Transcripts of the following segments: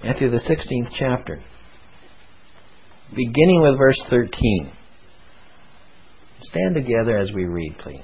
Matthew the 16th chapter, beginning with verse 13. Stand together as we read, please.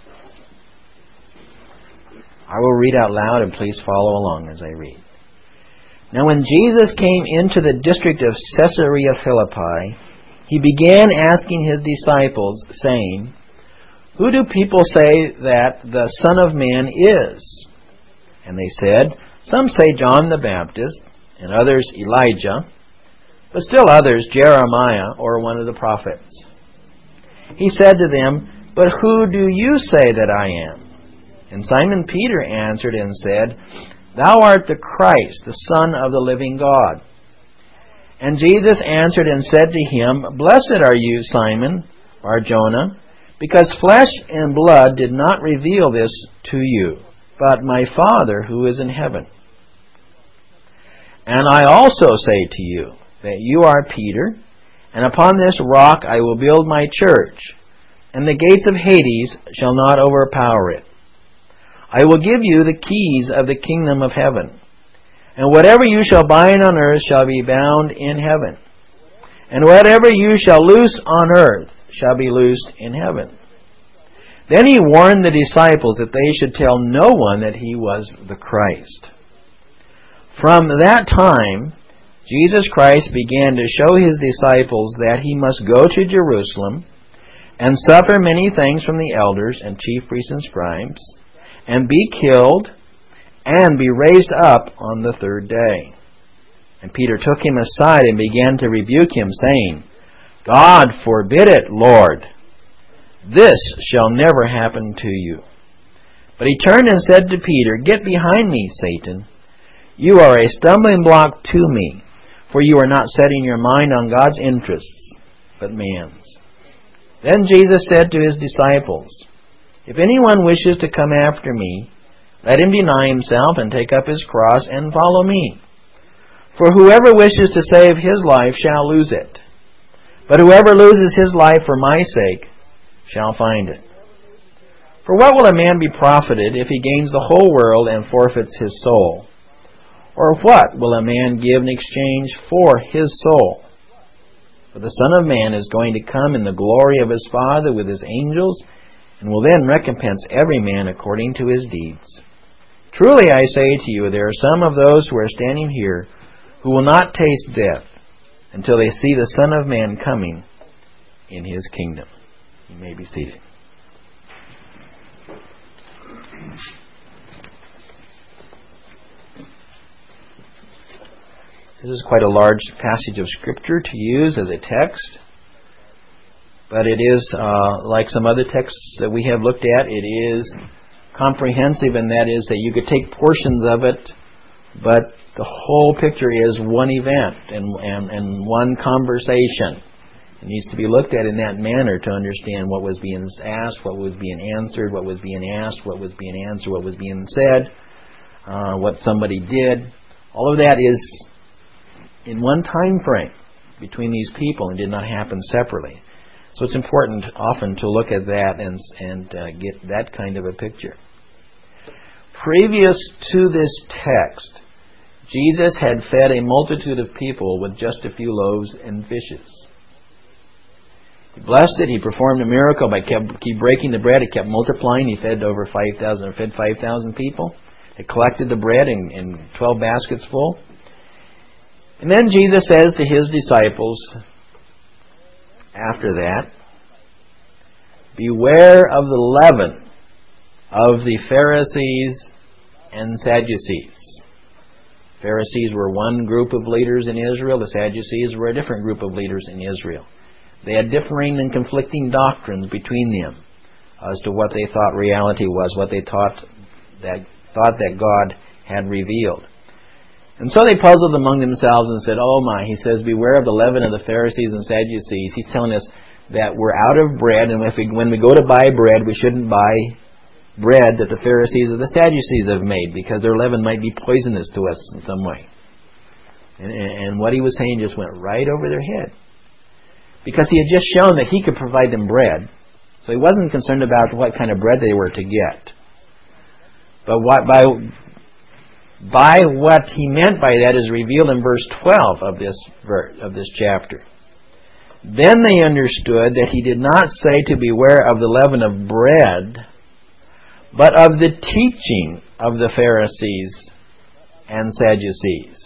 I will read out loud, and please follow along as I read. Now when Jesus came into the district of Caesarea Philippi, he began asking his disciples, saying, "Who do people say that the Son of Man is?" And they said, "Some say John the Baptist, and others Elijah, but still others Jeremiah or one of the prophets." He said to them, "But who do you say that I am?" And Simon Peter answered and said, "Thou art the Christ, the Son of the living God." And Jesus answered and said to him, "Blessed are you, Simon Bar-Jonah, because flesh and blood did not reveal this to you, but my Father who is in heaven. And I also say to you that you are Peter, and upon this rock I will build my church, and the gates of Hades shall not overpower it. I will give you the keys of the kingdom of heaven, and whatever you shall bind on earth shall be bound in heaven, and whatever you shall loose on earth shall be loosed in heaven." Then he warned the disciples that they should tell no one that he was the Christ. From that time, Jesus Christ began to show his disciples that he must go to Jerusalem and suffer many things from the elders and chief priests and scribes, and be killed, and be raised up on the third day. And Peter took him aside and began to rebuke him, saying, "God forbid it, Lord! This shall never happen to you." But he turned and said to Peter, "Get behind me, Satan. You are a stumbling block to me, for you are not setting your mind on God's interests, but man's." Then Jesus said to his disciples, "If anyone wishes to come after me, let him deny himself and take up his cross and follow me. For whoever wishes to save his life shall lose it. But whoever loses his life for my sake shall find it. For what will a man be profited if he gains the whole world and forfeits his soul? Or what will a man give in exchange for his soul? For the Son of Man is going to come in the glory of his Father with his angels, and will then recompense every man according to his deeds. Truly I say to you, there are some of those who are standing here who will not taste death until they see the Son of Man coming in his kingdom." You may be seated. This is quite a large passage of Scripture to use as a text. But it is, like some other texts that we have looked at, it is comprehensive, and that is that you could take portions of it, but the whole picture is one event and one conversation. It needs to be looked at in that manner to understand what was being asked, what was being answered, what was being asked, what was being answered, what was being said, what somebody did. All of that is in one time frame between these people and did not happen separately. So it's important often to look at that and get that kind of a picture. Previous to this text, Jesus had fed a multitude of people with just a few loaves and fishes. He blessed it. He performed a miracle by keep breaking the bread. It kept multiplying. He fed over 5,000, or fed 5,000 people. He collected the bread in 12 baskets full. And then Jesus says to his disciples, after that, "Beware of the leaven of the Pharisees and Sadducees." Pharisees were one group of leaders in Israel. The Sadducees were a different group of leaders in Israel. They had differing and conflicting doctrines between them as to what they thought reality was, what they thought that God had revealed. And so they puzzled among themselves and said, "Oh my," he says, "beware of the leaven of the Pharisees and Sadducees." He's telling us that we're out of bread, and when we go to buy bread, we shouldn't buy bread that the Pharisees or the Sadducees have made, because their leaven might be poisonous to us in some way. And what he was saying just went right over their head, because he had just shown that he could provide them bread. So he wasn't concerned about what kind of bread they were to get. But by what he meant by that is revealed in verse 12 of this chapter. Then they understood that he did not say to beware of the leaven of bread, but of the teaching of the Pharisees and Sadducees.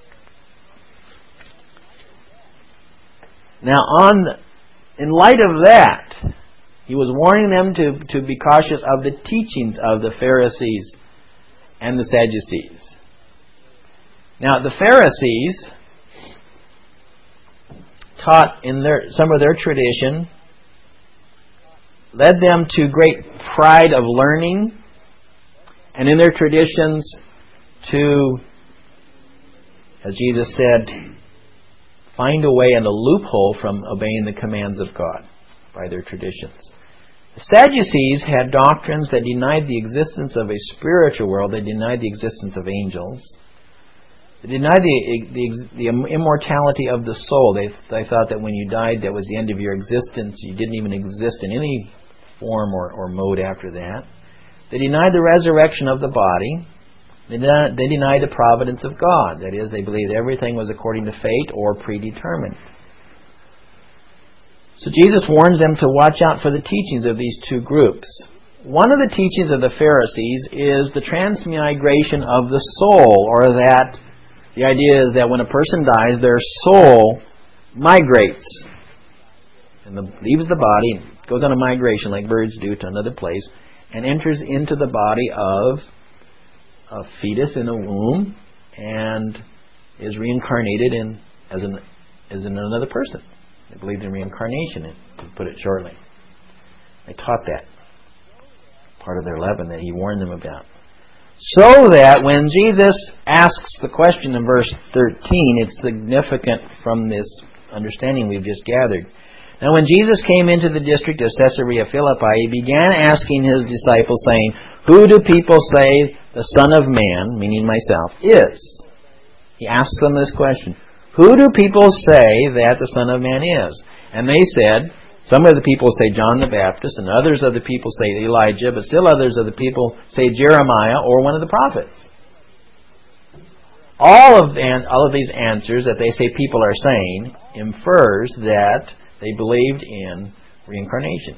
Now, in light of that, he was warning them to be cautious of the teachings of the Pharisees and the Sadducees. Now, the Pharisees taught in some of their tradition, led them to great pride of learning, and in their traditions to, as Jesus said, find a way and a loophole from obeying the commands of God by their traditions. The Sadducees had doctrines that denied the existence of a spiritual world. They denied the existence of angels. They denied the immortality of the soul. They thought that when you died, that was the end of your existence. You didn't even exist in any form or mode after that. They denied the resurrection of the body. They denied the providence of God. That is, they believed everything was according to fate or predetermined. So Jesus warns them to watch out for the teachings of these two groups. One of the teachings of the Pharisees is the transmigration of the soul, or that the idea is that when a person dies, their soul migrates and leaves the body, goes on a migration like birds do to another place, and enters into the body of a fetus in a womb and is reincarnated as in another person. They believed in reincarnation, to put it shortly. They taught that. Part of their leaven that he warned them about. So that when Jesus asks the question in verse 13, it's significant from this understanding we've just gathered. Now when Jesus came into the district of Caesarea Philippi, he began asking his disciples, saying, "Who do people say the Son of Man," meaning myself, "is?" He asks them this question. Who do people say that the Son of Man is? And they said, some of the people say John the Baptist, and others of the people say Elijah, but still others of the people say Jeremiah or one of the prophets. All of these answers that they say people are saying infers that they believed in reincarnation.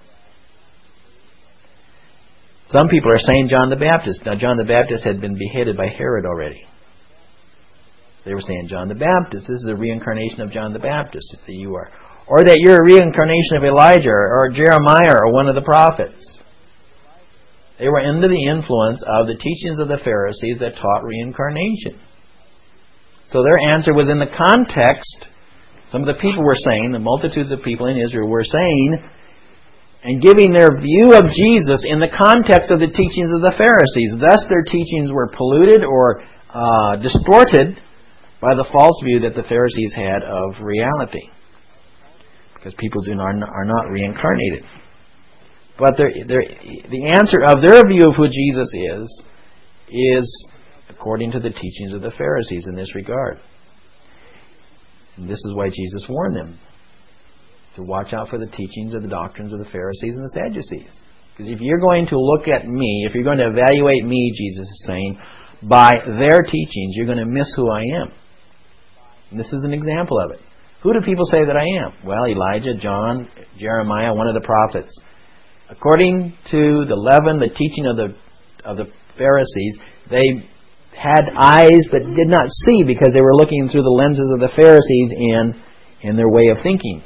Some people are saying John the Baptist. Now John the Baptist had been beheaded by Herod already. They were saying John the Baptist. This is a reincarnation of John the Baptist, that you are. Or that you're a reincarnation of Elijah or Jeremiah or one of the prophets. They were under the influence of the teachings of the Pharisees that taught reincarnation. So their answer was in the context. Some of the people were saying, the multitudes of people in Israel were saying and giving their view of Jesus in the context of the teachings of the Pharisees. Thus their teachings were polluted or distorted by the false view that the Pharisees had of reality. Because people are not reincarnated. But the answer of their view of who Jesus is according to the teachings of the Pharisees in this regard. And this is why Jesus warned them to watch out for the teachings of the doctrines of the Pharisees and the Sadducees. Because if you're going to look at me, if you're going to evaluate me, Jesus is saying, by their teachings, you're going to miss who I am. And this is an example of it. Who do people say that I am? Well, Elijah, John, Jeremiah, one of the prophets. According to the leaven, the teaching of the Pharisees, they had eyes but did not see because they were looking through the lenses of the Pharisees in their way of thinking.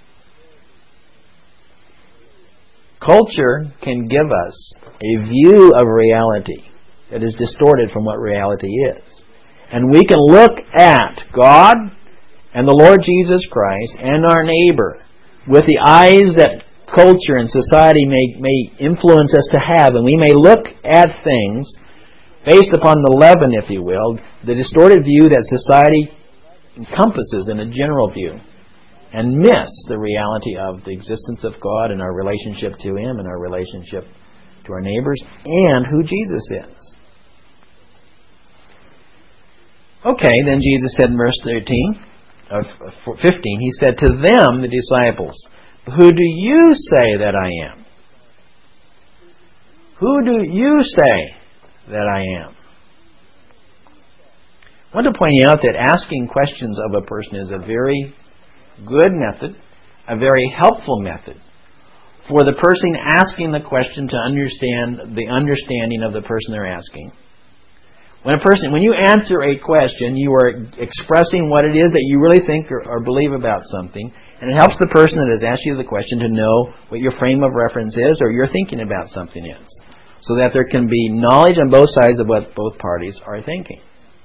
Culture can give us a view of reality that is distorted from what reality is. And we can look at God and the Lord Jesus Christ and our neighbor with the eyes that culture and society may influence us to have, and we may look at things based upon the leaven, if you will, the distorted view that society encompasses in a general view, and miss the reality of the existence of God and our relationship to Him and our relationship to our neighbors and who Jesus is. Okay, then Jesus said in verse 15, He said to them, the disciples, "Who do you say that I am?" Who do you say that I am? I want to point out that asking questions of a person is a very good method, a very helpful method for the person asking the question to understand the understanding of the person they're asking. When you answer a question, you are expressing what it is that you really think or believe about something, and it helps the person that has asked you the question to know what your frame of reference is or your thinking about something is, so that there can be knowledge on both sides of what both parties are thinking.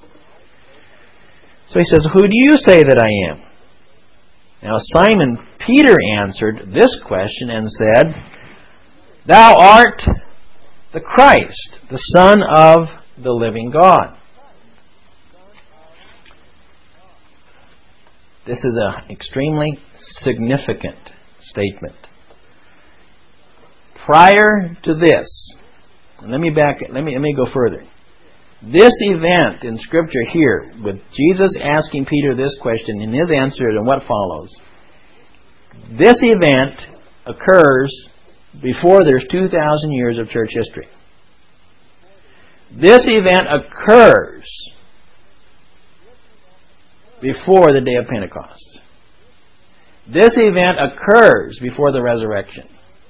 So he says, "Who do you say that I am?" Now Simon Peter answered this question and said, "Thou art the Christ, the Son of the living God." This is an extremely significant statement. Prior to this, and let me go further. This event in Scripture here, with Jesus asking Peter this question and his answer and what follows, this event occurs before there's 2,000 years of church history. This event occurs before the day of Pentecost. This event occurs before the resurrection.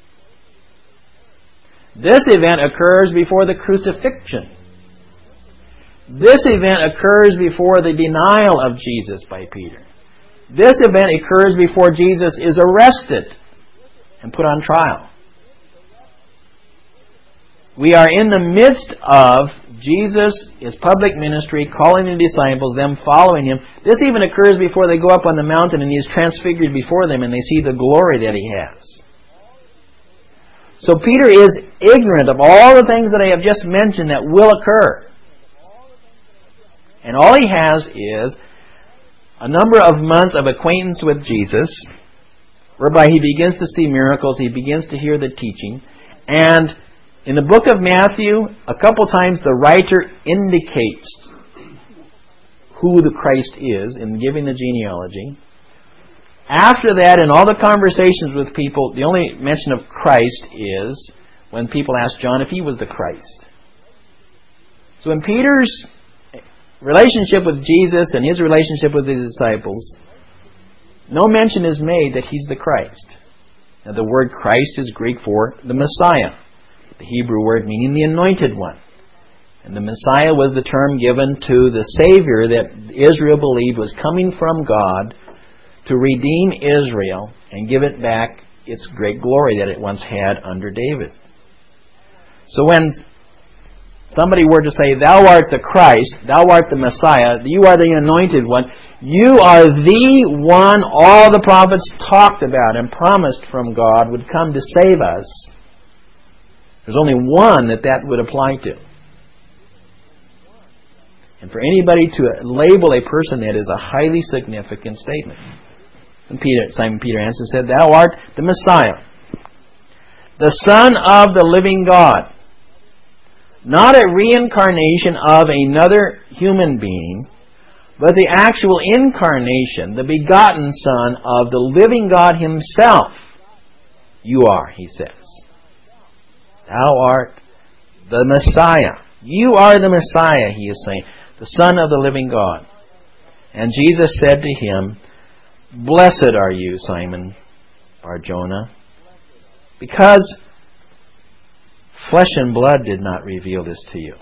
This event occurs before the crucifixion. This event occurs before the denial of Jesus by Peter. This event occurs before Jesus is arrested and put on trial. We are in the midst of Jesus, His public ministry, calling the disciples, them following Him. This even occurs before they go up on the mountain and He is transfigured before them and they see the glory that He has. So Peter is ignorant of all the things that I have just mentioned that will occur. And all he has is a number of months of acquaintance with Jesus, whereby he begins to see miracles, he begins to hear the teaching. And in the book of Matthew, a couple times the writer indicates who the Christ is in giving the genealogy. After that, in all the conversations with people, the only mention of Christ is when people ask John if he was the Christ. So in Peter's relationship with Jesus and his relationship with his disciples, no mention is made that he's the Christ. Now the word Christ is Greek for the Messiah, the Hebrew word meaning the anointed one. And the Messiah was the term given to the Savior that Israel believed was coming from God to redeem Israel and give it back its great glory that it once had under David. So when somebody were to say, "Thou art the Christ, thou art the Messiah, you are the anointed one, you are the one all the prophets talked about and promised from God would come to save us," there's only one that would apply to. And for anybody to label a person that is a highly significant statement. And Simon Peter answered and said, "Thou art the Messiah, the Son of the living God." Not a reincarnation of another human being, but the actual incarnation, the begotten Son of the living God Himself. You are, he says. Thou art the Messiah. You are the Messiah, he is saying, the Son of the living God. And Jesus said to him, "Blessed are you, Simon Bar-Jonah, because flesh and blood did not reveal this to you.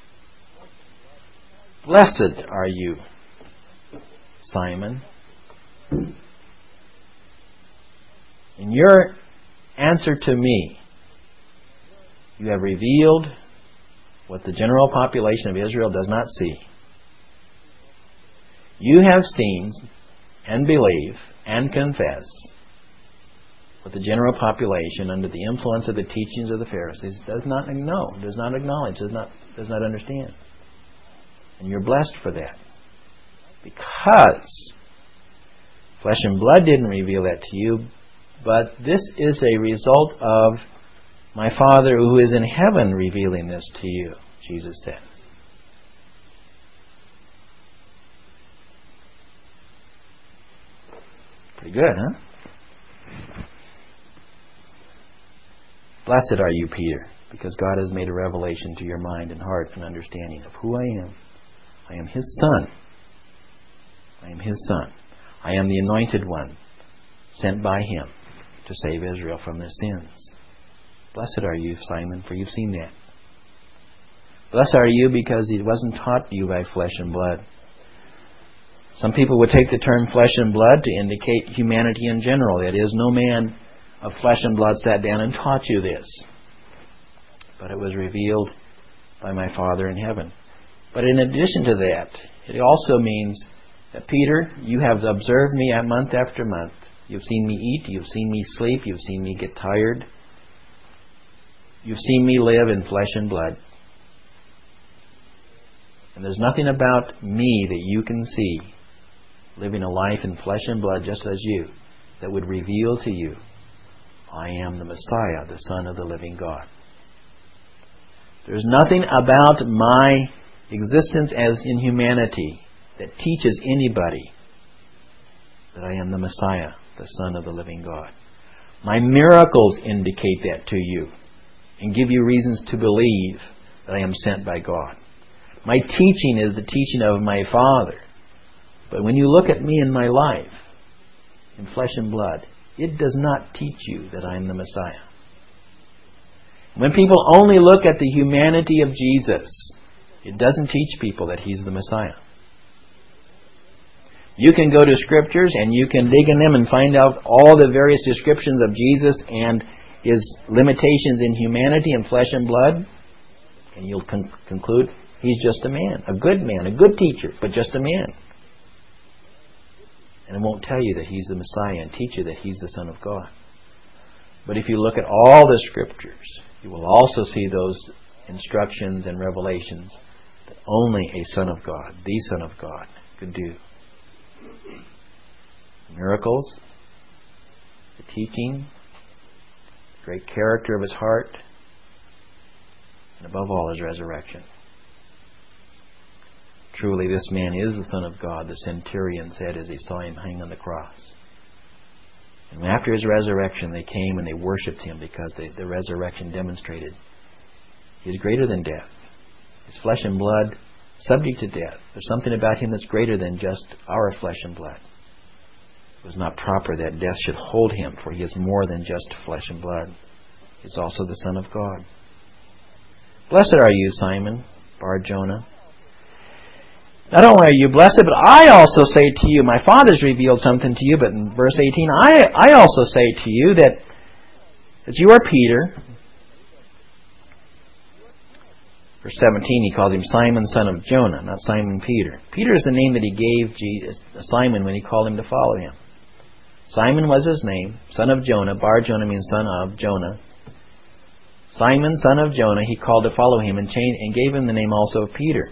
Blessed are you, Simon. In your answer to me, you have revealed what the general population of Israel does not see. You have seen and believe and confess what the general population, under the influence of the teachings of the Pharisees, does not know, does not acknowledge, does not understand. And you're blessed for that. Because flesh and blood didn't reveal that to you, but this is a result of my Father who is in heaven revealing this to you, Jesus says. Pretty good, huh? Blessed are you, Peter, because God has made a revelation to your mind and heart and understanding of who I am. I am His Son. His Son. I am the Anointed One, sent by Him to save Israel from their sins. Blessed are you, Simon, for you've seen that. Blessed are you because it wasn't taught you by flesh and blood. Some people would take the term flesh and blood to indicate humanity in general. That is, no man of flesh and blood sat down and taught you this. But it was revealed by my Father in heaven. But in addition to that, it also means that, Peter, you have observed me month after month. You've seen me eat, you've seen me sleep, you've seen me get tired. You've seen me live in flesh and blood. And there's nothing about me that you can see, living a life in flesh and blood just as you, that would reveal to you, I am the Messiah, the Son of the living God. There's nothing about my existence as in humanity that teaches anybody that I am the Messiah, the Son of the living God. My miracles indicate that to you and give you reasons to believe that I am sent by God. My teaching is the teaching of my Father. But when you look at me in my life, in flesh and blood, it does not teach you that I am the Messiah. When people only look at the humanity of Jesus, it doesn't teach people that He's the Messiah. You can go to Scriptures and you can dig in them and find out all the various descriptions of Jesus and His limitations in humanity and flesh and blood, and you'll conclude He's just a man, a good teacher, but just a man. And it won't tell you that He's the Messiah and teach you that He's the Son of God. But if you look at all the Scriptures, you will also see those instructions and revelations that only a Son of God, the Son of God, could do. Miracles, the teaching, the great character of His heart, and above all, His resurrection. Truly, this man is the Son of God, the centurion said as he saw Him hang on the cross. And after His resurrection, they came and they worshipped Him because the resurrection demonstrated He is greater than death. His flesh and blood, subject to death. There's something about Him that's greater than just our flesh and blood. It was not proper that death should hold Him, for He is more than just flesh and blood. He is also the Son of God. Blessed are you, Simon Bar-Jonah. Not only are you blessed, but I also say to you, my Father's revealed something to you, but in verse 18, I also say to you that you are Peter. Verse 17, he calls him Simon, son of Jonah, not Simon Peter. Peter is the name that he gave Simon when he called him to follow him. Simon was his name, son of Jonah. Bar-Jonah means son of Jonah. Simon, son of Jonah, he called to follow him and gave him the name also of Peter.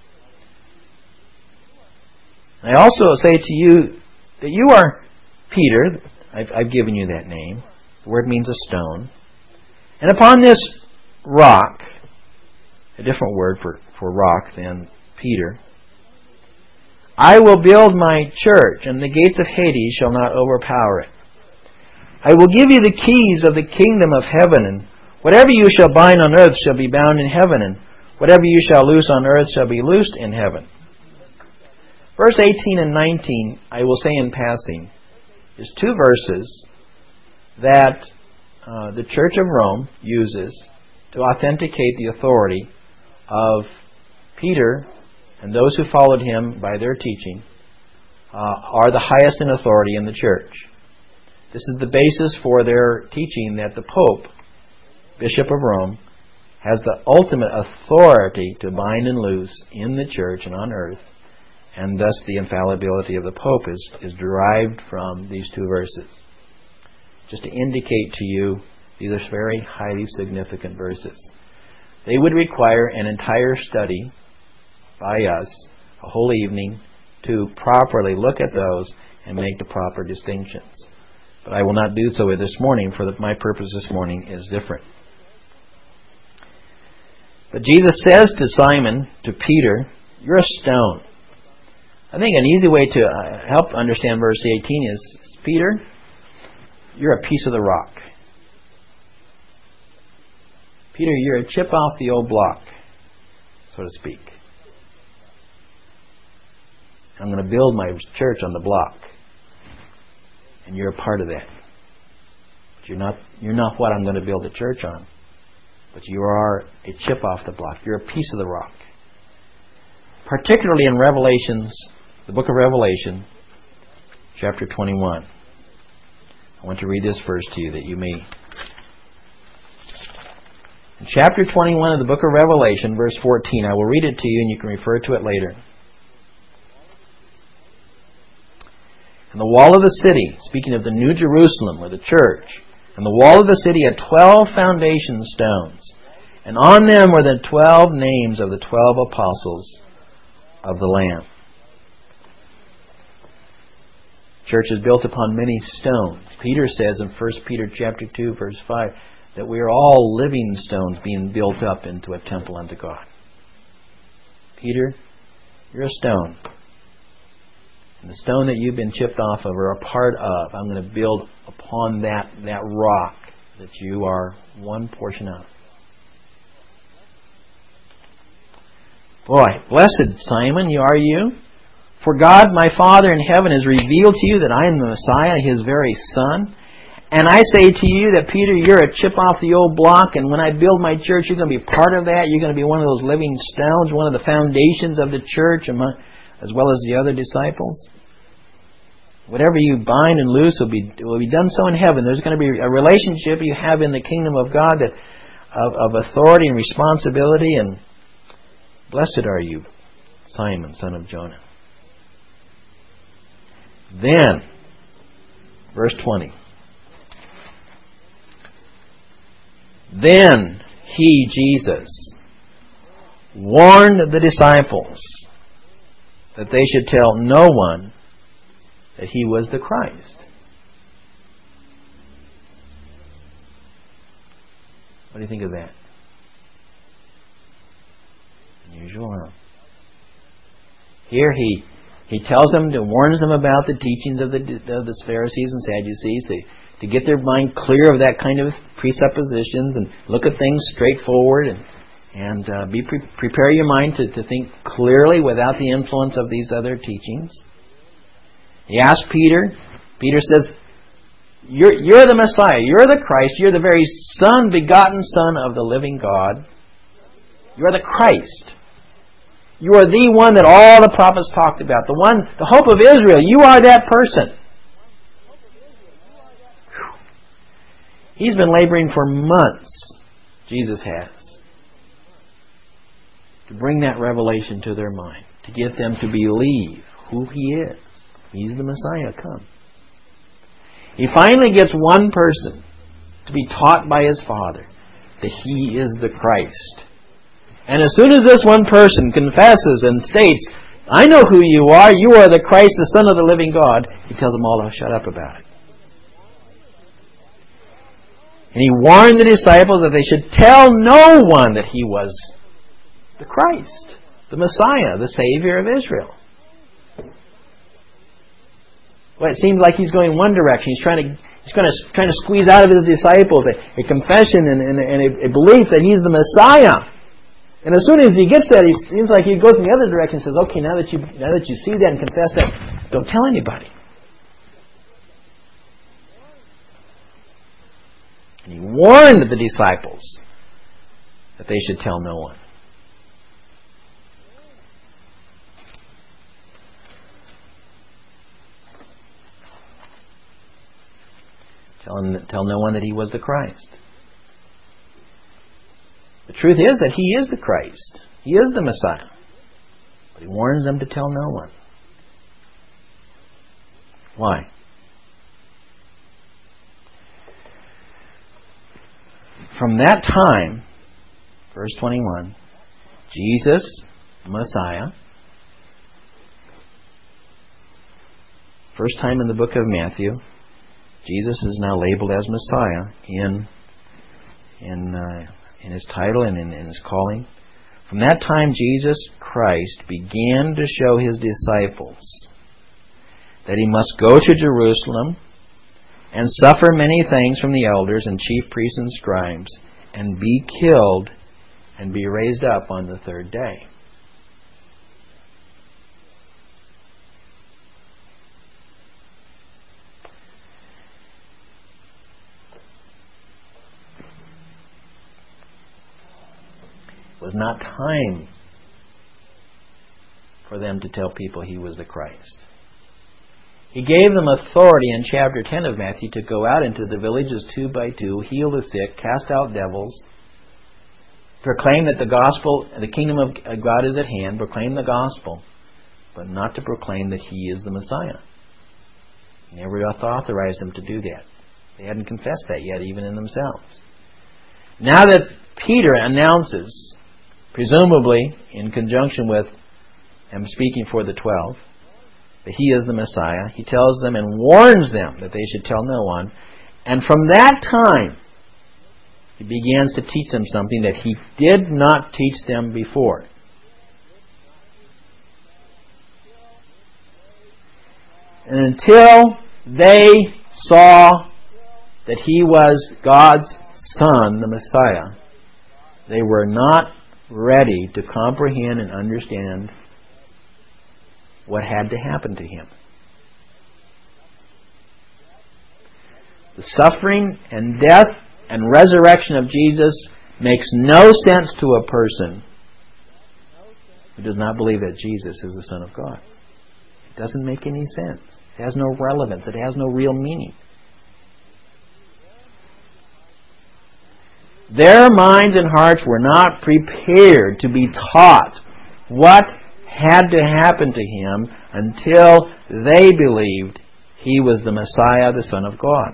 I also say to you that you are Peter. I've given you that name. The word means a stone. And upon this rock, a different word for rock than Peter, I will build my church, and the gates of Hades shall not overpower it. I will give you the keys of the kingdom of heaven, and whatever you shall bind on earth shall be bound in heaven, and whatever you shall loose on earth shall be loosed in heaven. Verse 18 and 19, I will say in passing, is two verses that the Church of Rome uses to authenticate the authority of Peter and those who followed him by their teaching are the highest in authority in the church. This is the basis for their teaching that the Pope, Bishop of Rome, has the ultimate authority to bind and loose in the church and on earth, and thus the infallibility of the Pope is derived from these two verses. Just to indicate to you, these are very highly significant verses. They would require an entire study by us, a whole evening, to properly look at those and make the proper distinctions. But I will not do so this morning, for my purpose this morning is different. But Jesus says to Simon, to Peter, you're a stone. I think an easy way to help understand verse 18 is, Peter, you're a piece of the rock. Peter, you're a chip off the old block, so to speak. I'm going to build my church on the block. And you're a part of that. But you're not what I'm going to build a church on. But you are a chip off the block. You're a piece of the rock. Particularly in Revelations, the book of Revelation, chapter 21. I want to read this verse to you that you may... In chapter 21 of the book of Revelation, verse 14, I will read it to you and you can refer to it later. And the wall of the city, speaking of the New Jerusalem or the church, and the wall of the city had 12 foundation stones, and on them were the 12 names of the 12 apostles of the Lamb. Church is built upon many stones. Peter says in 1 Peter chapter 2, verse 5, that we are all living stones being built up into a temple unto God. Peter, you're a stone. And the stone that you've been chipped off of or a part of, I'm going to build upon that rock that you are one portion of. Boy, blessed Simon, you are you. For God, my Father in heaven, has revealed to you that I am the Messiah, His very Son. And I say to you that, Peter, you're a chip off the old block, and when I build my church, you're going to be part of that. You're going to be one of those living stones, one of the foundations of the church, as well as the other disciples. Whatever you bind and loose will be done so in heaven. There's going to be a relationship you have in the kingdom of God of authority and responsibility. And blessed are you, Simon, son of Jonah. Then, verse 20. Then He, Jesus, warned the disciples that they should tell no one that He was the Christ. What do you think of that? Unusual, huh? Here He tells them, warns them about the teachings of the Pharisees and Sadducees to get their mind clear of that kind of presuppositions and look at things straightforward and prepare your mind to think clearly without the influence of these other teachings. He asked Peter. Peter says, You're the Messiah. You're the Christ. You're the very Son, begotten Son of the living God. You are the Christ. You are the one that all the prophets talked about. The hope of Israel. You are that person. He's been laboring for months, Jesus has, to bring that revelation to their mind, to get them to believe who He is. He's the Messiah come. He finally gets one person to be taught by his Father that He is the Christ. And as soon as this one person confesses and states, I know who you are the Christ, the Son of the living God, He tells them all to shut up about it. And He warned the disciples that they should tell no one that He was the Christ, the Messiah, the Savior of Israel. Well, it seems like He's going one direction. He's trying to squeeze out of His disciples a confession and a belief that He's the Messiah. And as soon as He gets that, it seems like He goes in the other direction and says, okay, now that you see that and confess that, don't tell anybody. And He warned the disciples that they should tell no one. Tell no one that He was the Christ. The truth is that He is the Christ. He is the Messiah. But He warns them to tell no one. Why? From that time, verse 21, Jesus, Messiah, first time in the book of Matthew, Jesus is now labeled as Messiah in His title and in His calling. From that time, Jesus Christ began to show His disciples that He must go to Jerusalem and suffer many things from the elders and chief priests and scribes, and be killed and be raised up on the third day. was not time for them to tell people He was the Christ. He gave them authority in chapter 10 of Matthew to go out into the villages 2 by 2, heal the sick, cast out devils, proclaim that the gospel, the kingdom of God is at hand, proclaim the gospel, but not to proclaim that He is the Messiah. He never authorized them to do that. They hadn't confessed that yet, even in themselves. Now that Peter announces, presumably in conjunction with him speaking for the 12, that He is the Messiah, he tells them and warns them that they should tell no one. And from that time, He begins to teach them something that He did not teach them before. And until they saw that He was God's Son, the Messiah, they were not ready to comprehend and understand what had to happen to Him. The suffering and death and resurrection of Jesus makes no sense to a person who does not believe that Jesus is the Son of God. It doesn't make any sense. It has no relevance. It has no real meaning. Their minds and hearts were not prepared to be taught what had to happen to Him until they believed He was the Messiah, the Son of God.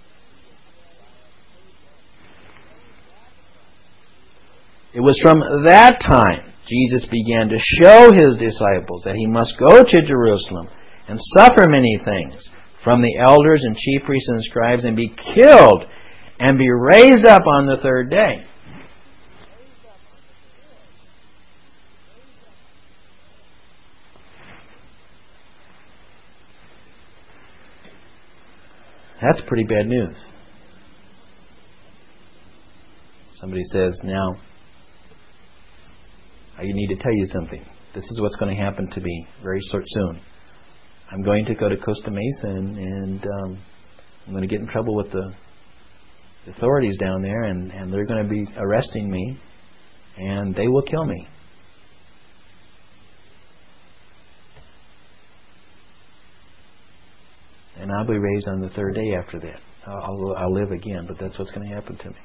It was from that time Jesus began to show His disciples that He must go to Jerusalem and suffer many things from the elders and chief priests and scribes and be killed and be raised up on the third day. That's pretty bad news. Somebody says, now, I need to tell you something. This is what's going to happen to me very soon. I'm going to go to Costa Mesa and I'm going to get in trouble with the authorities down there and they're going to be arresting me and they will kill me. And I'll be raised on the third day after that. I'll live again, but that's what's going to happen to me.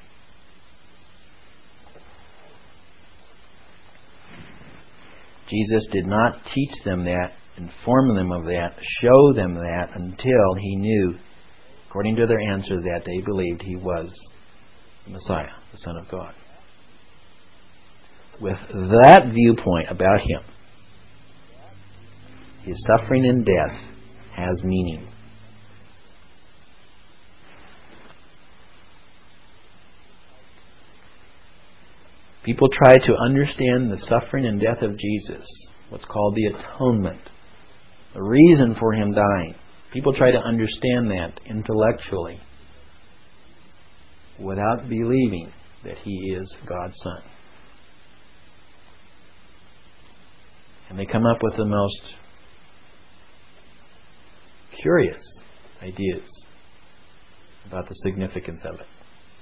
Jesus did not teach them that, inform them of that, show them that until He knew, according to their answer, that they believed He was the Messiah, the Son of God. With that viewpoint about Him, His suffering and death has meaning. People try to understand the suffering and death of Jesus, what's called the atonement, the reason for Him dying. People try to understand that intellectually without believing that He is God's Son. And they come up with the most curious ideas about the significance of it.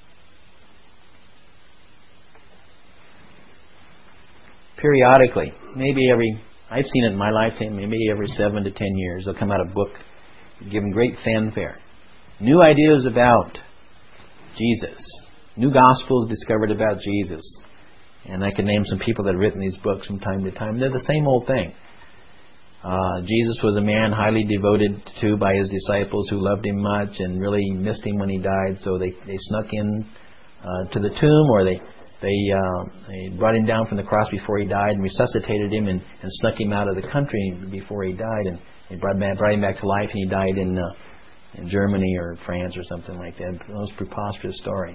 Periodically, I've seen it in my lifetime, maybe every 7 to 10 years, there'll come out a book given great fanfare. New ideas about Jesus. New gospels discovered about Jesus. And I can name some people that have written these books from time to time. They're the same old thing. Jesus was a man highly devoted to by His disciples who loved Him much and really missed Him when He died, so they snuck in to the tomb, or they brought Him down from the cross before He died and resuscitated Him and snuck Him out of the country before He died, and they brought Him back to life, and He died in Germany or France or something like that. Those preposterous stories.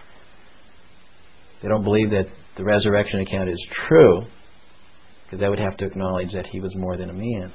They don't believe that the resurrection account is true, because that would have to acknowledge that He was more than a man.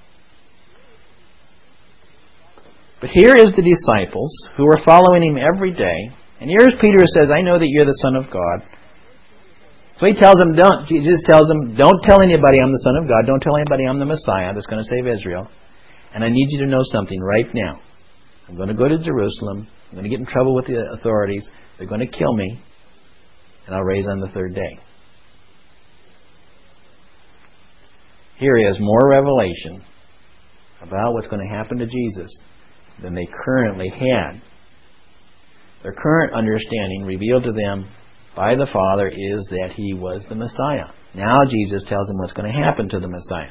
But here is the disciples who were following Him every day, and here's Peter who says, I know that you're the Son of God. So Jesus tells them, don't tell anybody I'm the Son of God. Don't tell anybody I'm the Messiah that's going to save Israel. And I need you to know something right now. I'm going to go to Jerusalem. I'm going to get in trouble with the authorities. They're going to kill me. And I'll raise on the third day. here is more revelation about what's going to happen to Jesus than they currently had. Their current understanding revealed to them by the Father is that He was the Messiah. Now Jesus tells them what's going to happen to the Messiah.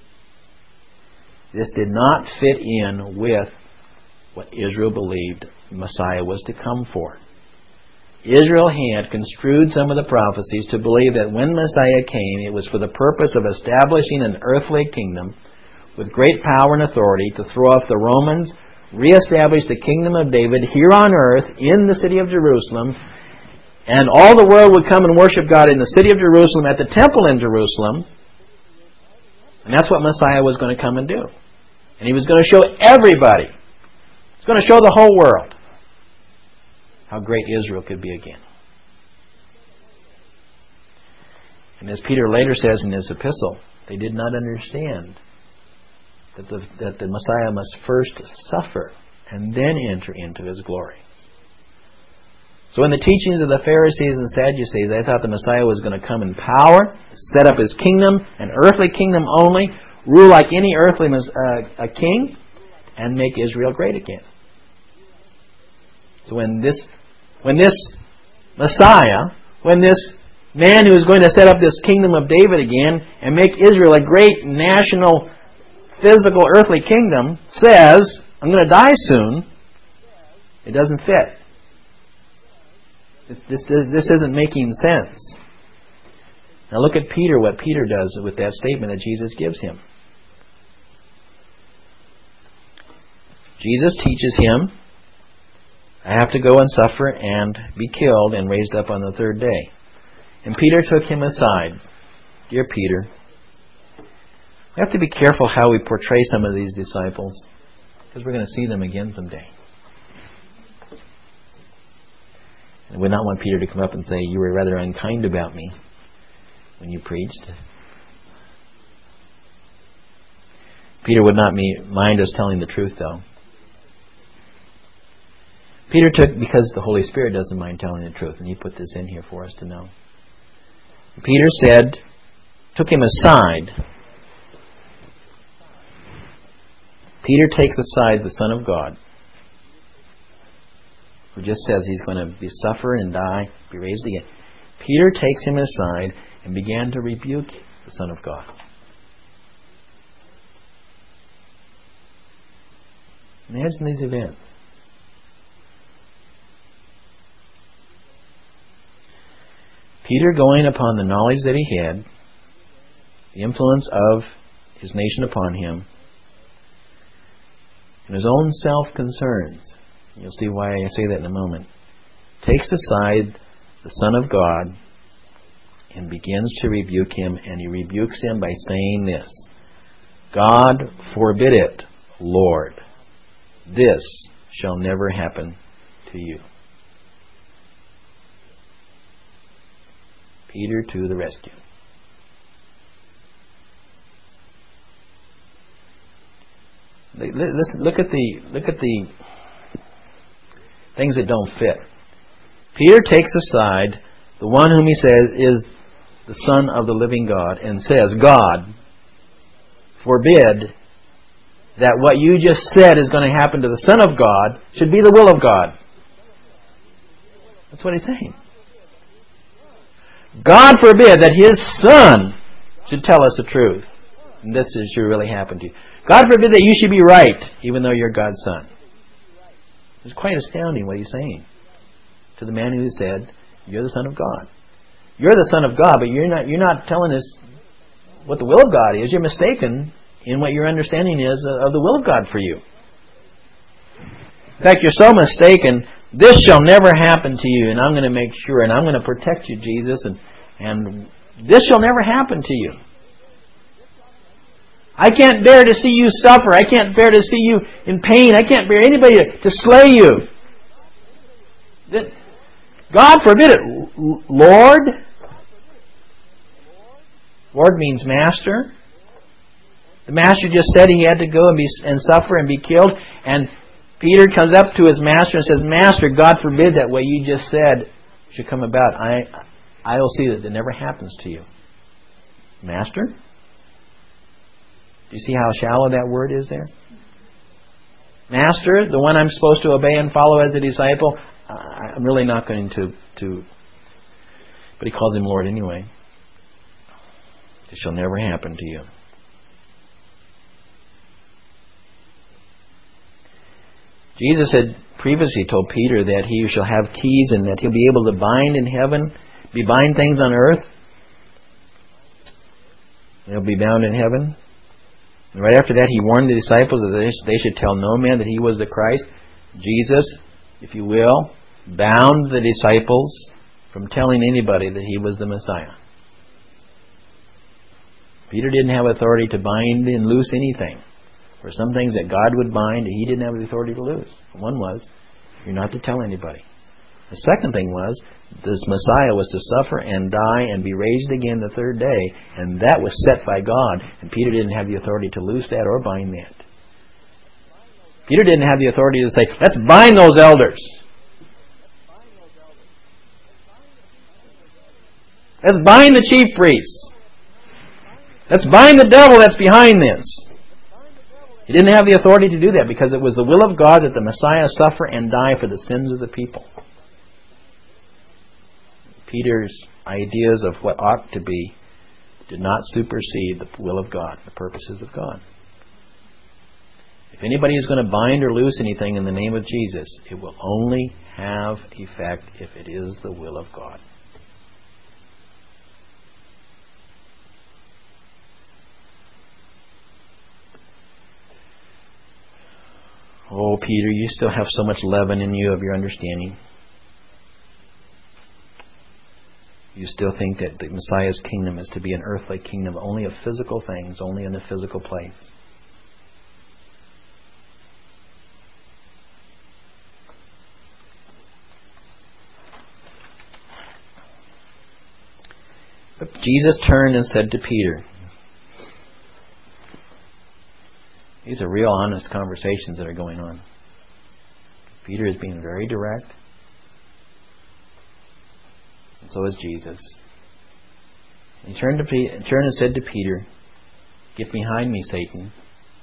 This did not fit in with what Israel believed the Messiah was to come for. Israel had construed some of the prophecies to believe that when Messiah came, it was for the purpose of establishing an earthly kingdom with great power and authority to throw off the Romans, reestablish the kingdom of David here on earth in the city of Jerusalem, and all the world would come and worship God in the city of Jerusalem, at the temple in Jerusalem. And that's what Messiah was going to come and do. And He was going to show everybody. He was going to show the whole world how great Israel could be again. And as Peter later says in his epistle, they did not understand that the Messiah must first suffer and then enter into His glory. So in the teachings of the Pharisees and Sadducees, they thought the Messiah was going to come in power, set up His kingdom, an earthly kingdom only, rule like any earthly a king, and make Israel great again. So when this Messiah, when this man who is going to set up this kingdom of David again and make Israel a great national, physical, earthly kingdom, says, I'm going to die soon, it doesn't fit. This isn't making sense. Now look at Peter, what Peter does with that statement that Jesus gives him. Jesus teaches him, I have to go and suffer and be killed and raised up on the third day. And Peter took him aside. Dear Peter, we have to be careful how we portray some of these disciples, because we're going to see them again someday. And we not want Peter to come up and say, you were rather unkind about me when you preached. Peter would not mind us telling the truth, though. Peter took, because the Holy Spirit doesn't mind telling the truth, and He put this in here for us to know. Peter said, took him aside. Peter takes aside the Son of God, who just says He's going to suffer and die, be raised again. Peter takes him aside and began to rebuke the Son of God. Imagine these events. Peter, going upon the knowledge that he had, the influence of his nation upon him, and his own self-concerns, you'll see why I say that in a moment, takes aside the Son of God and begins to rebuke Him, and he rebukes Him by saying this, God forbid it, Lord. This shall never happen to you. Peter to the rescue. Listen, look at the things that don't fit. Peter takes aside the one whom he says is the Son of the living God and says, God, forbid that what you just said is going to happen to the Son of God should be the will of God. That's what he's saying. God forbid that His Son should tell us the truth. And this should really happen to you. God forbid that you should be right, even though you're God's Son. It's quite astounding what he's saying to the man who said, you're the Son of God. You're the Son of God, but you're not telling us what the will of God is. You're mistaken in what your understanding is of the will of God for you. In fact, you're so mistaken, this shall never happen to you, and I'm going to make sure, and I'm going to protect you, Jesus, and this shall never happen to you. I can't bear to see you suffer. I can't bear to see you in pain. I can't bear anybody to slay you. God forbid it. Lord? Lord means master. The master just said he had to go and suffer and be killed, and Peter comes up to his master and says, Master, God forbid that what you just said should come about. I will see that it never happens to you. Master? Do you see how shallow that word is there? Master, the one I'm supposed to obey and follow as a disciple, I'm really not going to. But he calls him Lord anyway. It shall never happen to you. Jesus had previously told Peter that he shall have keys and that he'll be able to bind in heaven, bind things on earth. They'll be bound in heaven. And right after that, he warned the disciples that they should tell no man that he was the Christ. Jesus, if you will, bound the disciples from telling anybody that he was the Messiah. Peter didn't have authority to bind and loose anything. There were some things that God would bind and he didn't have the authority to loose. One was, you're not to tell anybody. The second thing was, this Messiah was to suffer and die and be raised again the third day, and that was set by God, and Peter didn't have the authority to loose that or bind that. Peter didn't have the authority to say, let's bind those elders. Let's bind the chief priests. Let's bind the devil that's behind this. He didn't have the authority to do that because it was the will of God that the Messiah suffer and die for the sins of the people. Peter's ideas of what ought to be did not supersede the will of God, the purposes of God. If anybody is going to bind or loose anything in the name of Jesus, it will only have effect if it is the will of God. Oh, Peter, you still have so much leaven in you of your understanding. You still think that the Messiah's kingdom is to be an earthly kingdom, only of physical things, only in a physical place. But Jesus turned and said to Peter, these are real honest conversations that are going on. Peter is being very direct. And so is Jesus. He turned and said to Peter, get behind me, Satan.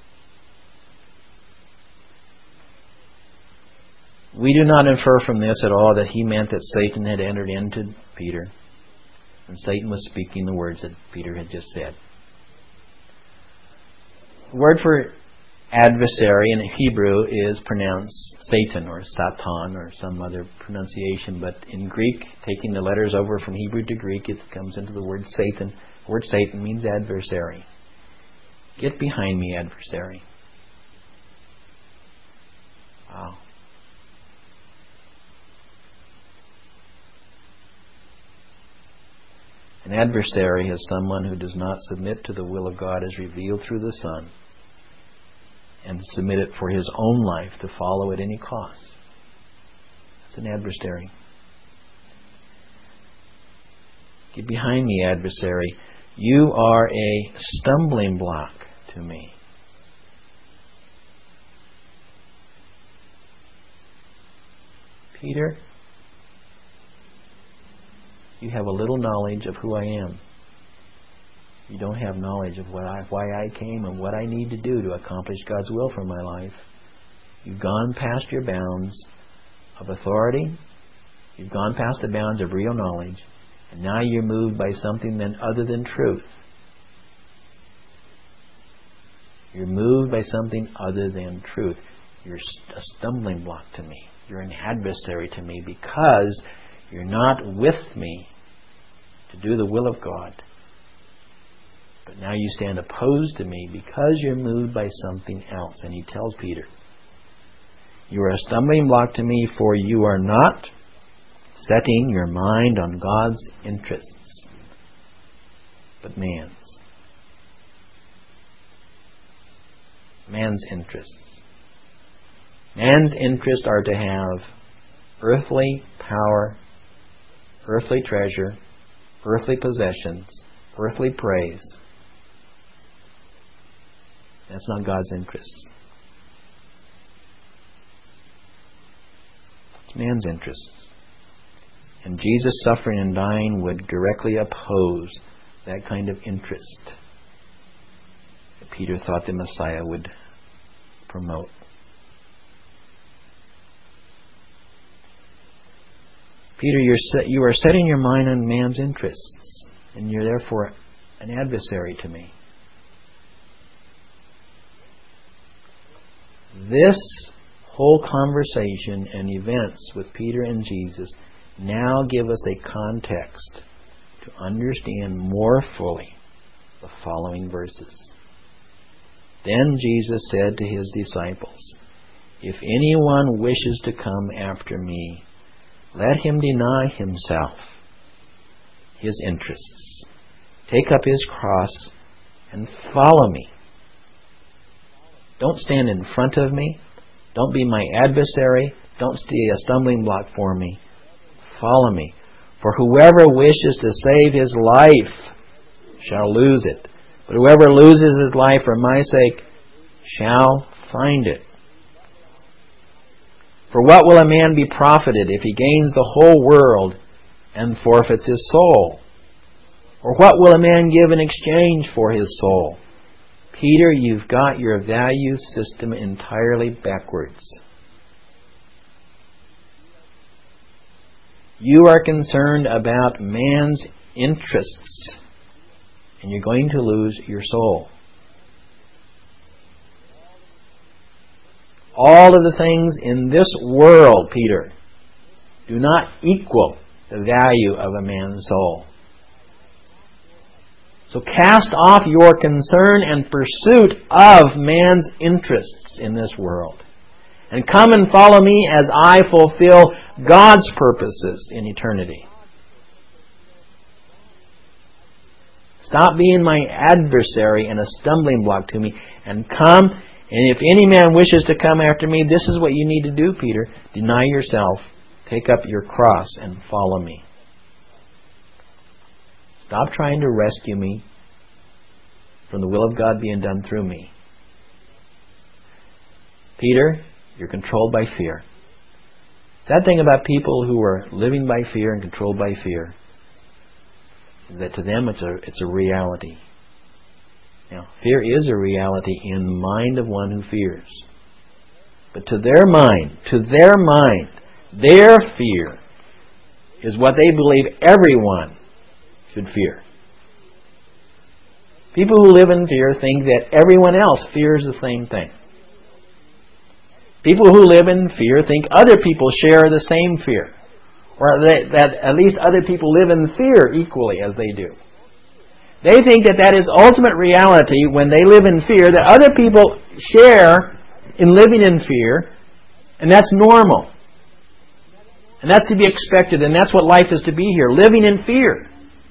We do not infer from this at all that he meant that Satan had entered into Peter. And Satan was speaking the words that Peter had just said. The word for adversary in Hebrew is pronounced Satan or Satan or some other pronunciation, but in Greek, taking the letters over from Hebrew to Greek, it comes into the word Satan. The word Satan means adversary. Get behind me, adversary. Wow. An adversary is someone who does not submit to the will of God as revealed through the Son, and submit it for his own life to follow at any cost. That's an adversary. Get behind me, adversary. You are a stumbling block to me. Peter, you have a little knowledge of who I am. You don't have knowledge of why I came and what I need to do to accomplish God's will for my life. You've gone past your bounds of authority. You've gone past the bounds of real knowledge. And now you're moved by something other than truth. You're moved by something other than truth. You're a stumbling block to me. You're an adversary to me because you're not with me to do the will of God. But now you stand opposed to me because you're moved by something else. And he tells Peter, you are a stumbling block to me, for you are not setting your mind on God's interests, but man's. Man's interests. Man's interests are to have earthly power, earthly treasure, earthly possessions, earthly praise. That's not God's interests. It's man's interests. And Jesus' suffering and dying would directly oppose that kind of interest. Peter thought the Messiah would promote. Peter, you are setting your mind on man's interests, and you're therefore an adversary to me. This whole conversation and events with Peter and Jesus now give us a context to understand more fully the following verses. Then Jesus said to his disciples, "If anyone wishes to come after me, let him deny himself, his interests, take up his cross, and follow me. Don't stand in front of me. Don't be my adversary. Don't be a stumbling block for me. Follow me. For whoever wishes to save his life shall lose it. But whoever loses his life for my sake shall find it. For what will a man be profited if he gains the whole world and forfeits his soul? Or what will a man give in exchange for his soul?" Peter, you've got your value system entirely backwards. You are concerned about man's interests, and you're going to lose your soul. All of the things in this world, Peter, do not equal the value of a man's soul. So cast off your concern and pursuit of man's interests in this world, and come and follow me as I fulfill God's purposes in eternity. Stop being my adversary and a stumbling block to me, and come. And if any man wishes to come after me, this is what you need to do, Peter. Deny yourself, take up your cross, and follow me. Stop trying to rescue me from the will of God being done through me. Peter, you're controlled by fear. Sad thing about people who are living by fear and controlled by fear is that to them it's a reality. Now, fear is a reality in the mind of one who fears. But to their mind, their fear is what they believe everyone should fear. People who live in fear think that everyone else fears the same thing. People who live in fear think other people share the same fear, or that at least other people live in fear equally as they do. They think that is ultimate reality when they live in fear, that other people share in living in fear, and that's normal. And that's to be expected, and that's what life is to be here, living in fear.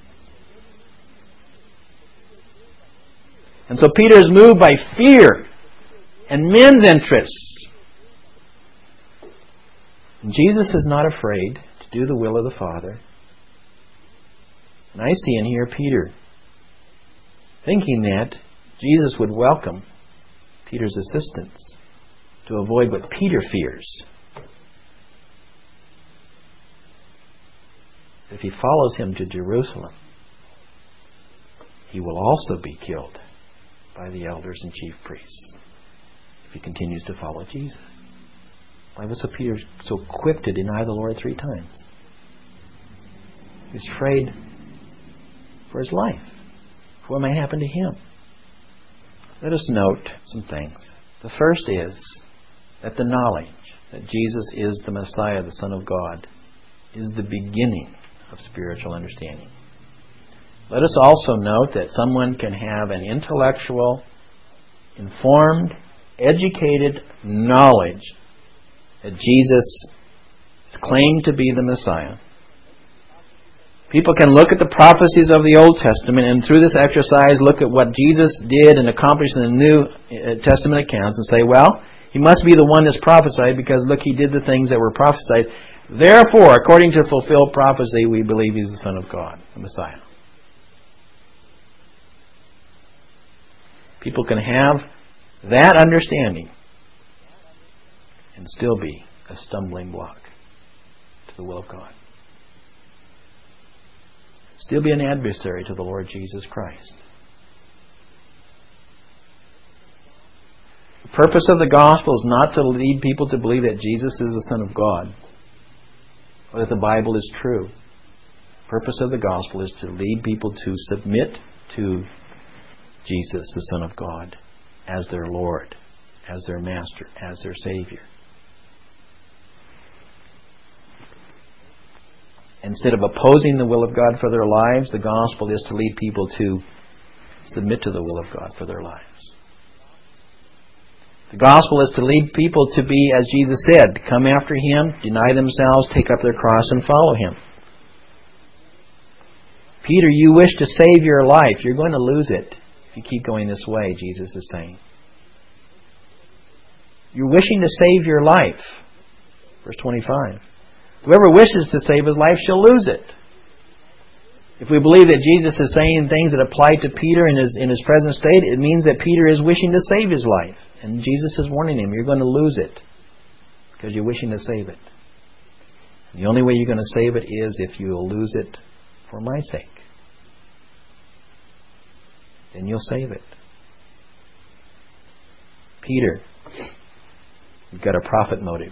And so Peter is moved by fear and men's interests. And Jesus is not afraid to do the will of the Father. And I see and hear Peter thinking that Jesus would welcome Peter's assistance to avoid what Peter fears. If he follows him to Jerusalem, he will also be killed by the elders and chief priests if he continues to follow Jesus. Why was Peter so quick to deny the Lord 3 times? He was afraid for his life, for what might happen to him. Let us note some things. The first is that the knowledge that Jesus is the Messiah, the Son of God, is the beginning of spiritual understanding. Let us also note that someone can have an intellectual, informed, educated knowledge that Jesus is claimed to be the Messiah. People can look at the prophecies of the Old Testament and through this exercise look at what Jesus did and accomplished in the New Testament accounts and say, well, he must be the one that's prophesied because look, he did the things that were prophesied. Therefore, according to fulfilled prophecy, we believe he's the Son of God, the Messiah. People can have that understanding and still be a stumbling block to the will of God. Still be an adversary to the Lord Jesus Christ. The purpose of the gospel is not to lead people to believe that Jesus is the Son of God or that the Bible is true. The purpose of the gospel is to lead people to submit to Jesus, the Son of God, as their Lord, as their Master, as their Savior. Instead of opposing the will of God for their lives, the gospel is to lead people to submit to the will of God for their lives. The gospel is to lead people to be, as Jesus said, come after Him, deny themselves, take up their cross, and follow Him. Peter, you wish to save your life. You're going to lose it if you keep going this way, Jesus is saying. You're wishing to save your life. Verse 25. Whoever wishes to save his life shall lose it. If we believe that Jesus is saying things that apply to Peter in his present state, it means that Peter is wishing to save his life. And Jesus is warning him, you're going to lose it because you're wishing to save it. The only way you're going to save it is if you will lose it for my sake. Then you'll save it. Peter, you've got a profit motive.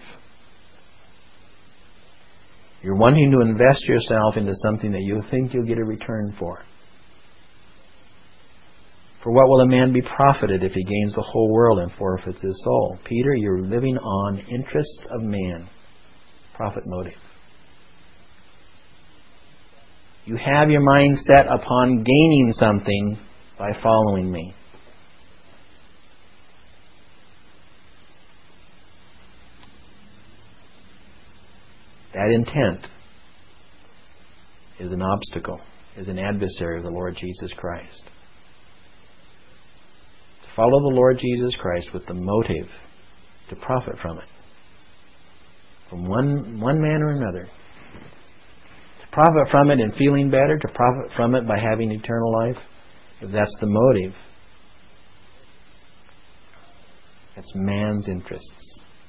You're wanting to invest yourself into something that you think you'll get a return for. For what will a man be profited if he gains the whole world and forfeits his soul? Peter, you're living on interests of man. Profit motive. You have your mind set upon gaining something by following me. That intent is an obstacle, is an adversary of the Lord Jesus Christ. To follow the Lord Jesus Christ with the motive to profit from it, from one manner or another. To profit from it in feeling better, to profit from it by having eternal life, if that's the motive, that's man's interests.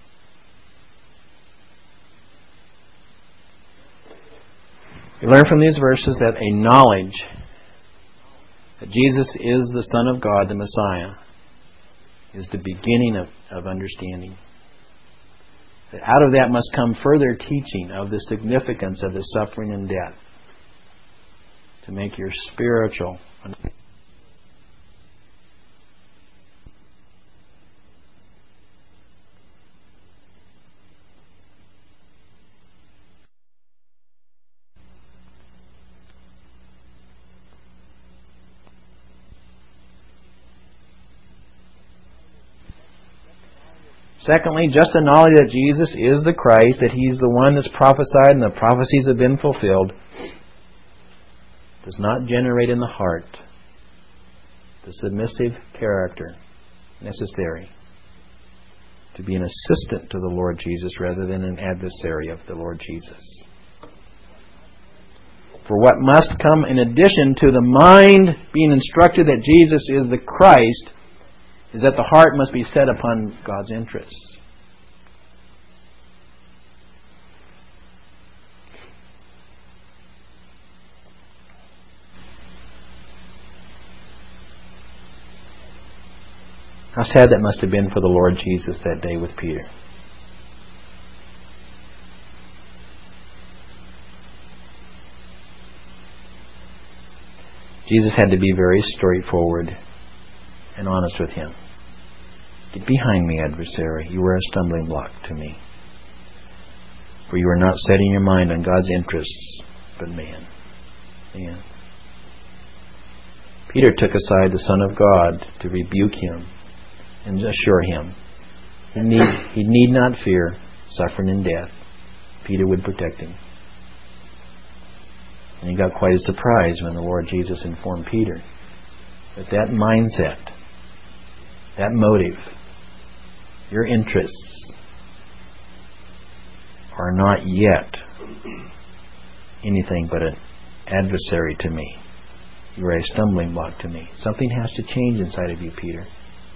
We learn from these verses that a knowledge that Jesus is the Son of God, the Messiah, is the beginning of understanding. That out of that must come further teaching of the significance of His suffering and death to make your spiritual understanding. Secondly, just a knowledge that Jesus is the Christ, that He's the one that's prophesied and the prophecies have been fulfilled, does not generate in the heart the submissive character necessary to be an assistant to the Lord Jesus rather than an adversary of the Lord Jesus. For what must come in addition to the mind being instructed that Jesus is the Christ is that the heart must be set upon God's interests. How sad that must have been for the Lord Jesus that day with Peter. Jesus had to be very straightforward and honest with him. Get behind me, adversary. You are a stumbling block to me. For you are not setting your mind on God's interests, but man. Man. Peter took aside the Son of God to rebuke him and assure him he need not fear suffering and death. Peter would protect him. And he got quite a surprise when the Lord Jesus informed Peter that that mindset, that motive, your interests are not yet anything but an adversary to me. You are a stumbling block to me. Something has to change inside of you, Peter.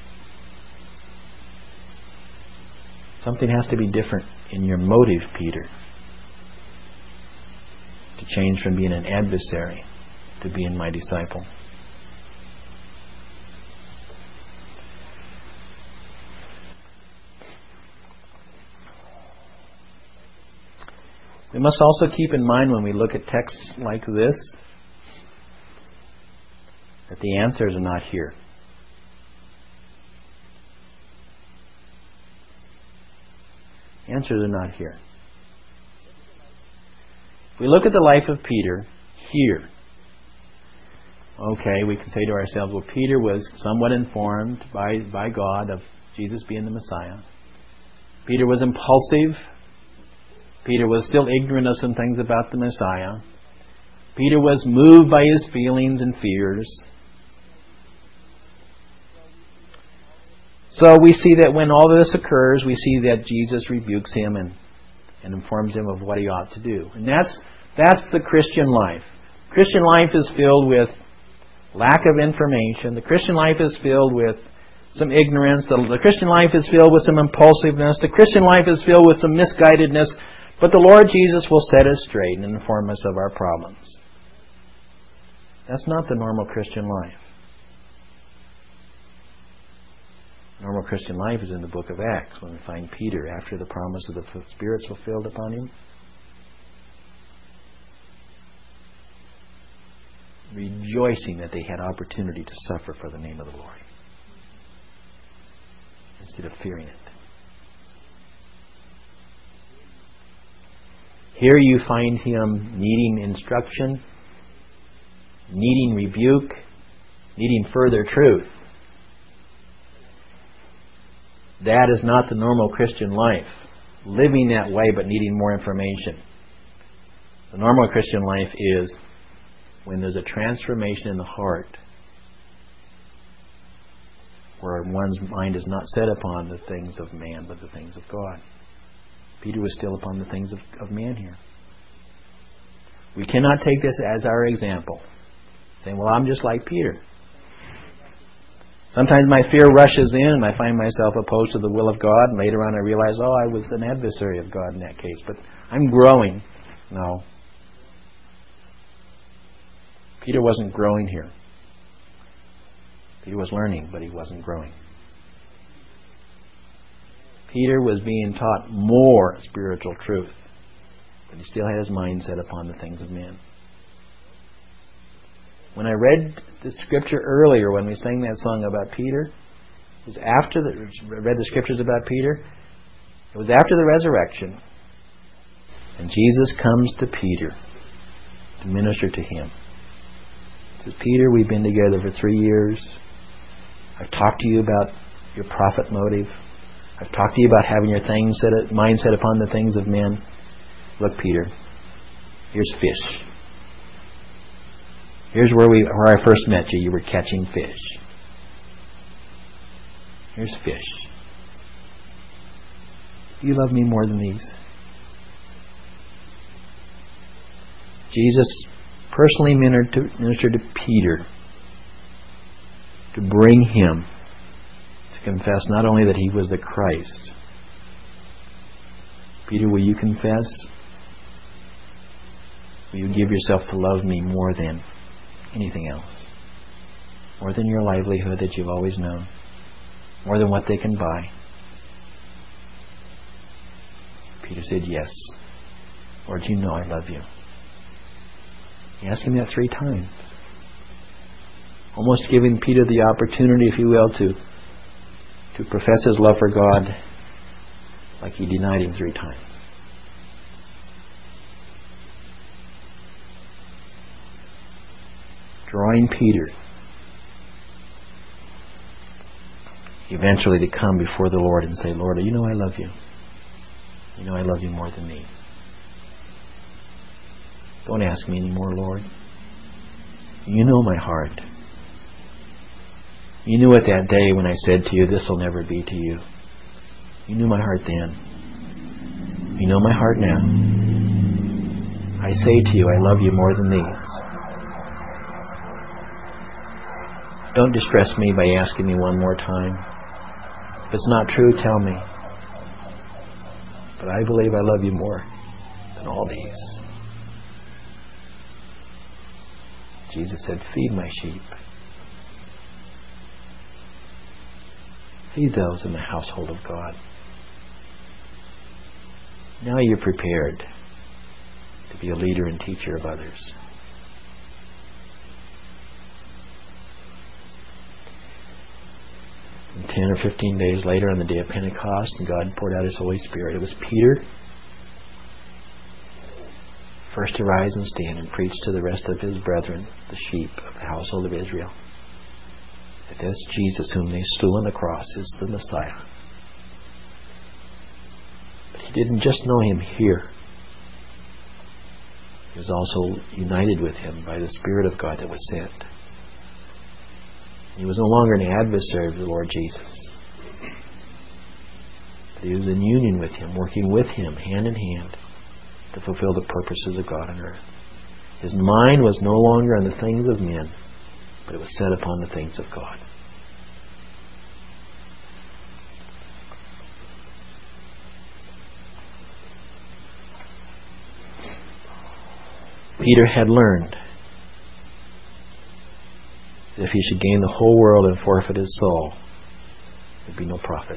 Something has to be different in your motive, Peter, to change from being an adversary to being my disciple. We must also keep in mind when we look at texts like this that the answers are not here. The answers are not here. If we look at the life of Peter here, okay, we can say to ourselves, well, Peter was somewhat informed by God of Jesus being the Messiah. Peter was impulsive. Peter was still ignorant of some things about the Messiah. Peter was moved by his feelings and fears. So we see that when all of this occurs, we see that Jesus rebukes him and informs him of what he ought to do. And that's the Christian life. Christian life is filled with lack of information. The Christian life is filled with some ignorance. The Christian life is filled with some impulsiveness. The Christian life is filled with some misguidedness. But the Lord Jesus will set us straight and inform us of our problems. That's not the normal Christian life. Normal Christian life is in the book of Acts when we find Peter after the promise of the Spirit's fulfilled upon him, rejoicing that they had opportunity to suffer for the name of the Lord instead of fearing it. Here you find him needing instruction, needing rebuke, needing further truth. That is not the normal Christian life. Living that way but needing more information. The normal Christian life is when there's a transformation in the heart where one's mind is not set upon the things of man but the things of God. Peter was still upon the things of man here. We cannot take this as our example. Saying, well, I'm just like Peter. Sometimes my fear rushes in and I find myself opposed to the will of God, and later on I realize, I was an adversary of God in that case, but I'm growing. No. Peter wasn't growing here. Peter was learning, but he wasn't growing. Peter was being taught more spiritual truth, but he still had his mind set upon the things of men. When I read the scripture earlier, when we sang that song about Peter, it was after read the scriptures about Peter. It was after the resurrection, and Jesus comes to Peter to minister to him. He says, Peter, we've been together for 3 years. I've talked to you about your prophet motive. I've talked to you about having your mind set upon the things of men. Look, Peter, here's fish. Here's where I first met you. You were catching fish. Here's fish. Do you love me more than these? Jesus personally ministered to Peter to bring him to confess not only that he was the Christ. Peter, will you confess? Will you give yourself to love me more than anything else? More than your livelihood that you've always known? More than what they can buy? Peter said, yes. Lord, you know I love you. He asked him that 3 times. Almost giving Peter the opportunity, if you will, to profess his love for God like he denied him 3 times. Drawing Peter eventually to come before the Lord and say, Lord, you know I love you. You know I love you more than these. Don't ask me anymore, Lord. You know my heart. You knew it that day when I said to you, this will never be to you. You knew my heart then. You know my heart now. I say to you, I love you more than these. Don't distress me by asking me one more time. If it's not true, tell me. But I believe I love you more than all these. Jesus said, feed my sheep. Feed those in the household of God. Now you're prepared. be a leader and teacher of others. And 10 or 15 days later, on the day of Pentecost, and God poured out His Holy Spirit, it was Peter first to rise and stand and preach to the rest of his brethren, the sheep of the household of Israel, that this Jesus whom they slew on the cross is the Messiah. But he didn't just know Him here. He was also united with Him by the Spirit of God that was sent. He was no longer an adversary of the Lord Jesus, but he was in union with Him, working with Him hand in hand to fulfill the purposes of God on earth. His mind was no longer on the things of men, but it was set upon the things of God. Peter had learned that if he should gain the whole world and forfeit his soul, there would be no profit.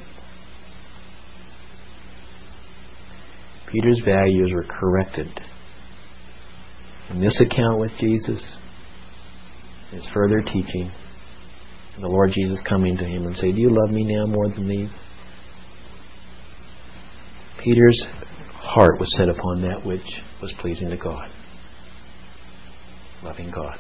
Peter's values were corrected in this account with Jesus, his further teaching, and the Lord Jesus coming to him and say, "Do you love me now more than these?" Peter's heart was set upon that which was pleasing to God, loving God.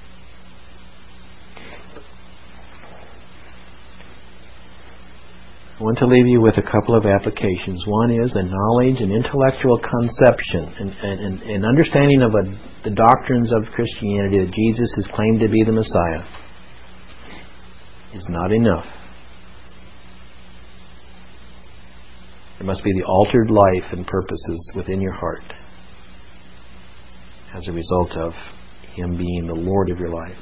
I want to leave you with a couple of applications. One is a knowledge and intellectual conception and understanding of the doctrines of Christianity that Jesus is claimed to be the Messiah is not enough. There must be the altered life and purposes within your heart as a result of Him being the Lord of your life.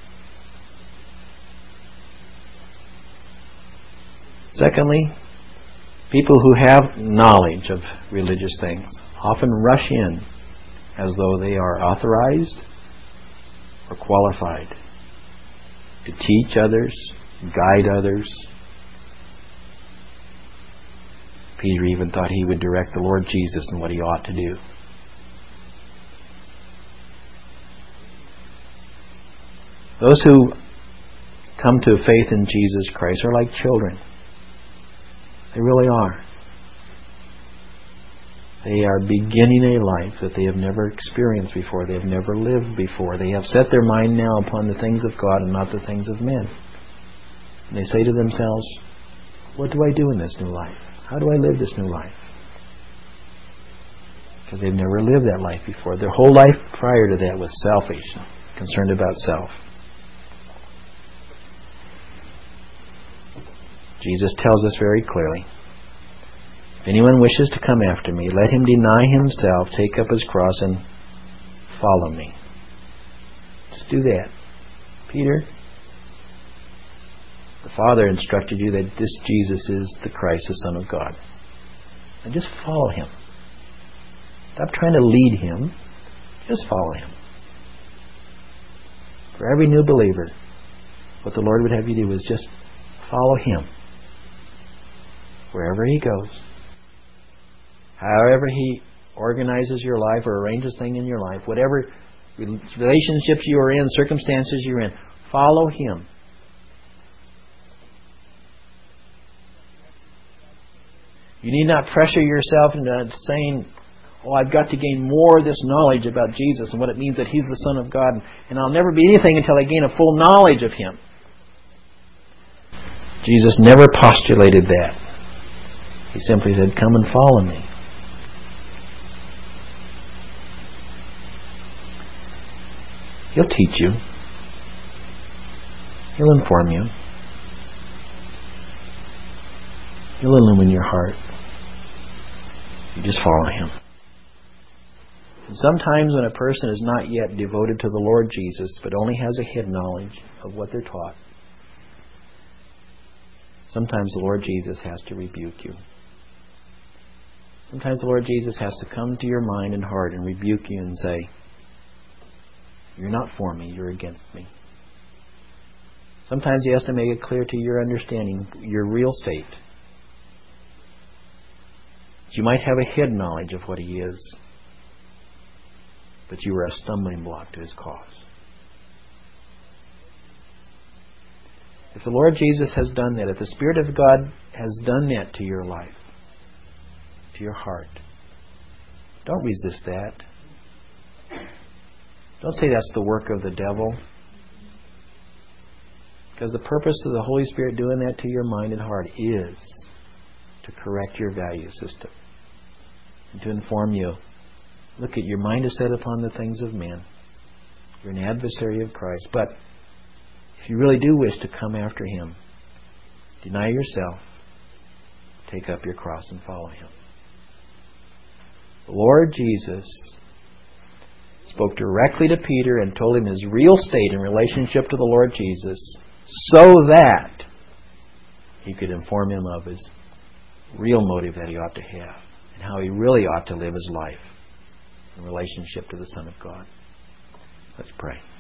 Secondly, people who have knowledge of religious things often rush in as though they are authorized or qualified to teach others, guide others. Peter even thought he would direct the Lord Jesus in what he ought to do. Those who come to faith in Jesus Christ are like children. They really are. They are beginning a life that they have never experienced before. They have never lived before. They have set their mind now upon the things of God and not the things of men. And they say to themselves, what do I do in this new life? How do I live this new life? Because they've never lived that life before. Their whole life prior to that was selfish, concerned about self. Jesus tells us very clearly, if anyone wishes to come after me, let him deny himself, take up his cross, and follow me. Just do that. Peter, the Father instructed you that this Jesus is the Christ, the Son of God. And just follow Him. Stop trying to lead Him. Just follow Him. For every new believer, what the Lord would have you do is just follow Him. Wherever He goes, however He organizes your life or arranges things in your life, whatever relationships you are in, circumstances you're in, follow Him. You need not pressure yourself into saying, oh, I've got to gain more of this knowledge about Jesus and what it means that He's the Son of God, and I'll never be anything until I gain a full knowledge of Him. Jesus never postulated that. He simply said, come and follow me. He'll teach you. He'll inform you. He'll illumine your heart. You just follow Him. And sometimes when a person is not yet devoted to the Lord Jesus, but only has a hidden knowledge of what they're taught, sometimes the Lord Jesus has to rebuke you. Sometimes the Lord Jesus has to come to your mind and heart and rebuke you and say, you're not for me, you're against me. Sometimes He has to make it clear to your understanding, your real state. You might have a hidden knowledge of what He is. but you were a stumbling block to His cause. If the Lord Jesus has done that, if the Spirit of God has done that to your life, to your heart, don't resist that. Don't say that's the work of the devil. Because the purpose of the Holy Spirit doing that to your mind and heart is to correct your value system and to inform you. Look, at your mind is set upon the things of men. You're an adversary of Christ. But if you really do wish to come after Him, deny yourself, take up your cross and follow Him. The Lord Jesus spoke directly to Peter and told him his real state in relationship to the Lord Jesus so that he could inform him of his real motive that he ought to have and how he really ought to live his life in relationship to the Son of God. Let's pray.